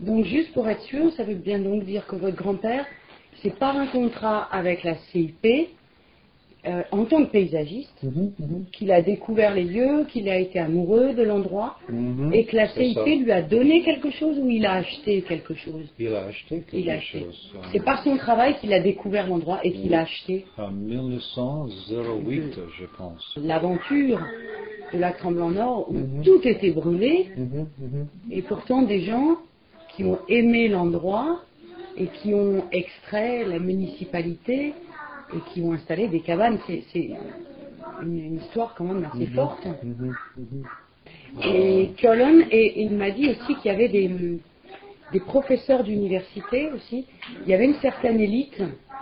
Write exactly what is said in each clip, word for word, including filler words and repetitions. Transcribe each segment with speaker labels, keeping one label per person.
Speaker 1: Donc juste pour être sûr, ça veut bien donc dire que votre grand-père, c'est par un contrat avec la C I P, euh, en tant que paysagiste,
Speaker 2: Mhm, mhm.
Speaker 1: qu'il a découvert les lieux, qu'il a été amoureux de l'endroit,
Speaker 2: Mhm,
Speaker 1: et que la
Speaker 2: c'est
Speaker 1: C I P
Speaker 2: ça.
Speaker 1: lui a donné quelque chose ou il a acheté quelque chose.
Speaker 2: Il a acheté quelque
Speaker 1: Il a acheté.
Speaker 2: chose. euh,
Speaker 1: C'est par son travail qu'il a découvert l'endroit et qu'il a acheté.
Speaker 2: En mille neuf cent huit, je pense.
Speaker 1: L'aventure de Lac Tremblant-Nord où
Speaker 2: Mhm.
Speaker 1: tout était brûlé,
Speaker 2: Mhm, mhm.
Speaker 1: et pourtant des gens qui ont aimé l'endroit et qui ont extrait la municipalité et qui ont installé des cabanes. C'est, c'est une, une histoire quand même assez
Speaker 2: Mhm,
Speaker 1: forte.
Speaker 2: mhm, mhm.
Speaker 1: Et Cullen, et, et il m'a dit aussi qu'il y avait des, des professeurs d'université aussi. Il y avait une certaine élite.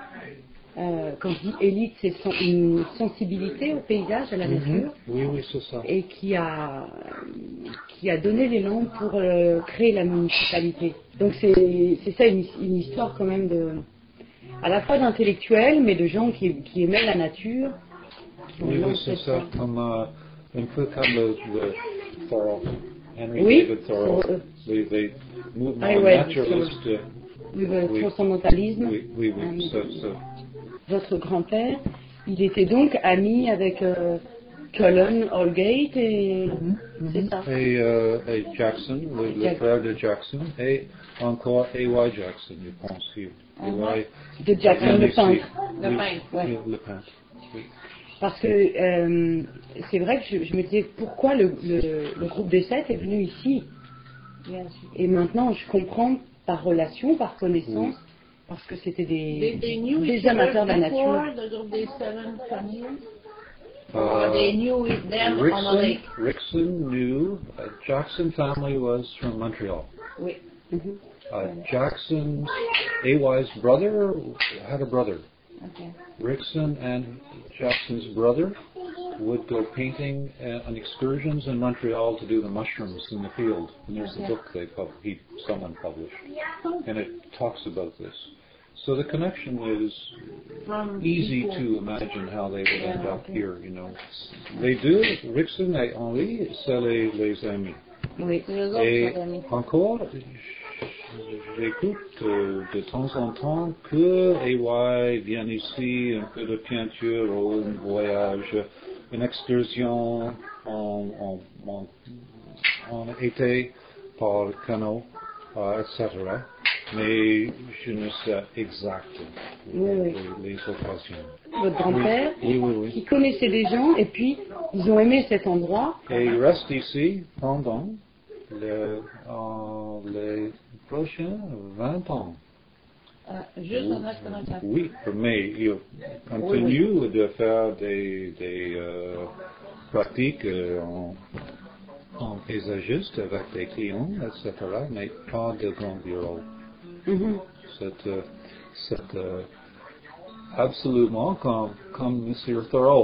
Speaker 1: Euh, quand je dis élite, c'est sen- une sensibilité au paysage, à la
Speaker 2: Mhm.
Speaker 1: nature,
Speaker 2: Oui, oui, c'est ça.
Speaker 1: et qui a, qui a donné l'élan pour euh, créer la municipalité. Donc c'est c'est ça une, une histoire quand même de, à la fois d'intellectuels, mais de gens qui, qui aimaient la nature. Qui ont
Speaker 2: Oui, oui,
Speaker 1: lancé
Speaker 2: c'est ça. Comme, euh, un peu comme le, le Thoreau, Henry
Speaker 1: Oui,
Speaker 2: David Thoreau,
Speaker 1: sur, euh,
Speaker 2: les, les mouvements
Speaker 1: ah ouais,
Speaker 2: naturalistes. euh,
Speaker 1: le, le
Speaker 2: Oui.
Speaker 1: transcendentalisme.
Speaker 2: Oui, oui, oui,
Speaker 1: Euh,
Speaker 2: ça, ça.
Speaker 1: Votre grand-père, il était donc ami avec euh, Cullen, Holgate, et c'est ça.
Speaker 2: Et, euh, et Jackson, le, le
Speaker 1: Jack-
Speaker 2: frère de Jackson, et encore A Y Jackson, je pense. Il- A Y
Speaker 1: De Jackson,
Speaker 2: vient
Speaker 1: le
Speaker 2: ici.
Speaker 1: peintre.
Speaker 2: Oui,
Speaker 1: Le peintre, ouais.
Speaker 2: oui, le peintre. Oui.
Speaker 1: Parce que euh, c'est vrai que je, je me disais pourquoi le, le- le groupe des sept est venu ici. Et maintenant, je comprends par relation, par connaissance, parce que c'était
Speaker 3: They,
Speaker 1: des,
Speaker 3: they knew
Speaker 1: des
Speaker 3: each other
Speaker 1: amateurs de la
Speaker 3: before
Speaker 1: nature.
Speaker 3: the group they seven come here.
Speaker 2: Uh,
Speaker 3: Or they knew it them on the
Speaker 2: Rickson,
Speaker 3: lake.
Speaker 2: Rickson knew uh, Jackson family was from Montreal.
Speaker 1: Oui. Mhm.
Speaker 2: Uh, Jackson's A Y's brother had a brother.
Speaker 1: Ok.
Speaker 2: Rickson and Jackson's brother would go painting uh, on excursions in Montreal to do the mushrooms in the field. And there's a book they pub- he, someone published, and it talks about this. So the connection is
Speaker 3: From
Speaker 2: easy
Speaker 3: people.
Speaker 2: to imagine how they would end
Speaker 1: Yeah,
Speaker 2: up
Speaker 1: okay.
Speaker 2: here, you know. Les deux, Rickson et Henri, c'est les, les amis.
Speaker 1: Oui.
Speaker 3: Les autres
Speaker 2: Et
Speaker 3: sont amis.
Speaker 2: encore, j'écoute euh, de temps en temps que A Y vient ici, un peu de peinture, ou un voyage, une excursion en, en, en, en été par canot, euh, et cetera. Mais je ne sais exactement
Speaker 1: Oui, oui.
Speaker 2: les, les occasions.
Speaker 1: Votre grand-père,
Speaker 2: Oui, oui, oui.
Speaker 1: qui connaissait des gens, et puis ils ont aimé cet endroit.
Speaker 2: Et il reste ici pendant le, euh, les prochains vingt ans.
Speaker 3: Euh, juste un instant.
Speaker 2: Oui, mais il continue de faire des, des euh, pratiques euh, en, en paysagiste avec des clients, et cetera, mais pas de grands bureaux.
Speaker 1: Mhm.
Speaker 2: C'est, euh, c'est euh, absolument comme, comme Monsieur Thoreau.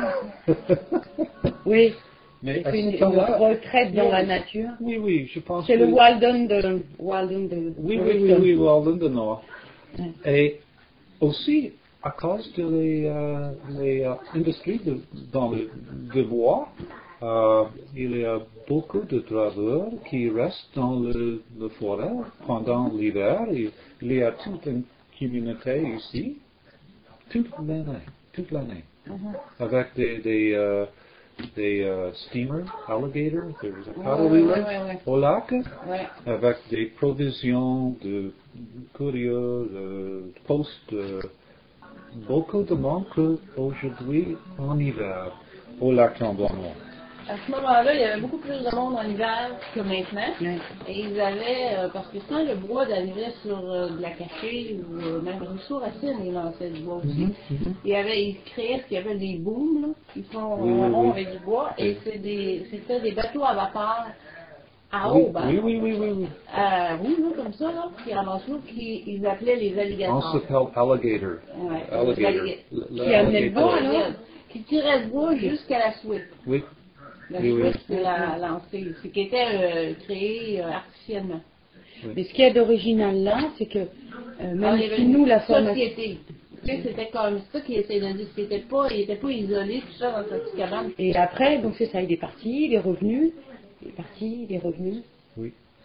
Speaker 1: Oui.
Speaker 2: Mais
Speaker 1: Il
Speaker 2: à
Speaker 1: fait une,
Speaker 2: ce
Speaker 1: une
Speaker 2: temps-là,
Speaker 1: retraite dans la nature.
Speaker 2: oui, oui, je pense
Speaker 1: C'est
Speaker 2: que...
Speaker 1: le Walden de Walden de
Speaker 2: Oui,
Speaker 1: de
Speaker 2: oui, oui,
Speaker 1: Wilson.
Speaker 2: oui, Walden de Nord.
Speaker 1: Ouais.
Speaker 2: Et aussi, à cause de les, euh, les euh, industries de, dans le de bois, euh, il y a beaucoup de travailleurs qui restent dans le, le forêt pendant l'hiver. Il, il y a toute une communauté ici, toute l'année, toute l'année,
Speaker 3: Mhm.
Speaker 2: avec des, des, euh, des euh, steamers, alligators, des
Speaker 3: Ouais,
Speaker 2: paddle
Speaker 3: ouais,
Speaker 2: wheelers
Speaker 3: ouais, ouais.
Speaker 2: au lac,
Speaker 3: Ouais.
Speaker 2: avec des provisions de courrier, de poste, de beaucoup de manque aujourd'hui en hiver au lac Tremblant-Noir.
Speaker 3: À ce moment-là, il y avait beaucoup plus de monde en hiver que maintenant.
Speaker 1: Ouais.
Speaker 3: Et ils avaient, euh, parce que sinon le bois d'arrivait sur euh, de la cachée ou euh, même Rousseau Racine, ils lançaient du bois aussi.
Speaker 2: Mhm.
Speaker 3: Il y avait, ils créaient ce qu'il y avait des booms, là, qui font
Speaker 2: Oui, oui,
Speaker 3: rond
Speaker 2: oui.
Speaker 3: avec du bois, et c'est des, c'était des bateaux à vapeur à
Speaker 2: Oui,
Speaker 3: aube, hein,
Speaker 2: oui, oui, oui, oui, oui.
Speaker 3: à roue, là, comme ça, là, qui ramassent l'eau, qui ils appelaient les
Speaker 2: On
Speaker 3: alligators.
Speaker 2: s'appelle alligator.
Speaker 3: Ouais,
Speaker 2: Alligator.
Speaker 3: les
Speaker 2: Le- le
Speaker 1: Qui amenait le bois,
Speaker 2: alligator.
Speaker 1: alors?
Speaker 3: Qui tiraient le bois jusqu'à la suite.
Speaker 2: Oui,
Speaker 3: La
Speaker 2: Oui, oui.
Speaker 3: suite, c'est la lancée, c'est qui était euh, créé euh, artificiellement.
Speaker 1: Mais ce qu'il y a d'original là, c'est que euh, même
Speaker 3: Alors, il y avait
Speaker 1: si
Speaker 3: une
Speaker 1: nous la formation.
Speaker 3: société. Tu sais, c'était comme ça qui essayait de dire, c'était pas, il était pas isolé, tout ça, dans sa petite cabane.
Speaker 1: Et après, donc c'est ça, il est parti, il est revenu, il est parti, il est revenu.
Speaker 2: oui.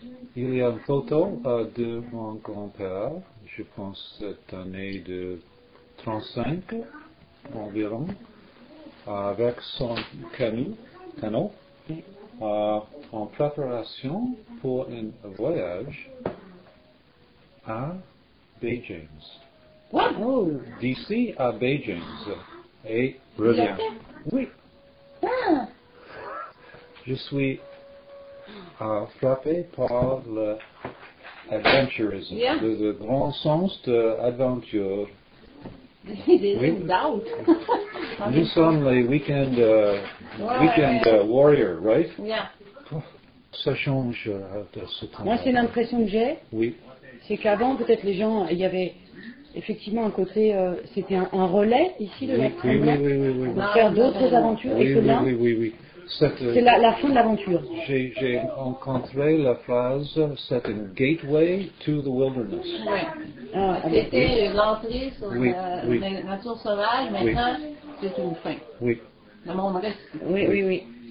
Speaker 2: il y a une photo euh, de mon grand-père, je pense cette année de trente-cinq environ, avec son canot, canot euh, en préparation pour un voyage à Beijing.
Speaker 1: Oh.
Speaker 2: D'ici à Beijing. Et revient. Oui.
Speaker 3: Ah!
Speaker 2: Je suis euh, frappé par l'adventurisme,
Speaker 3: Yeah.
Speaker 2: le, le grand sens de l'aventure.
Speaker 3: Des
Speaker 2: Oui.
Speaker 3: doutes.
Speaker 2: Nous sommes les week-end, euh,
Speaker 3: Ouais,
Speaker 2: weekend
Speaker 3: ouais.
Speaker 2: uh, warriors, right?
Speaker 3: Yeah.
Speaker 2: Ça change euh, de ce temps.
Speaker 1: Moi, c'est l'impression que j'ai,
Speaker 2: Oui,
Speaker 1: c'est qu'avant, peut-être les gens, il y avait effectivement un côté, euh, c'était un, un relais ici de
Speaker 2: oui,
Speaker 1: la
Speaker 2: oui, oui,
Speaker 1: Tremblant,
Speaker 2: oui, oui, oui.
Speaker 1: pour faire d'autres aventures,
Speaker 2: Oui,
Speaker 1: et que
Speaker 2: oui,
Speaker 1: là,
Speaker 2: oui, oui, oui. C'est, euh,
Speaker 1: c'est la, la fin de l'aventure.
Speaker 2: J'ai, j'ai rencontré la phrase, c'est un gateway to the wilderness.
Speaker 3: Ouais.
Speaker 1: Ah, ah ben,
Speaker 3: C'était l'entrée sur
Speaker 2: Oui,
Speaker 3: la,
Speaker 2: oui.
Speaker 3: la nature sauvage, maintenant, c'est une fin.
Speaker 2: Oui,
Speaker 3: Le monde reste.
Speaker 1: oui, oui, oui.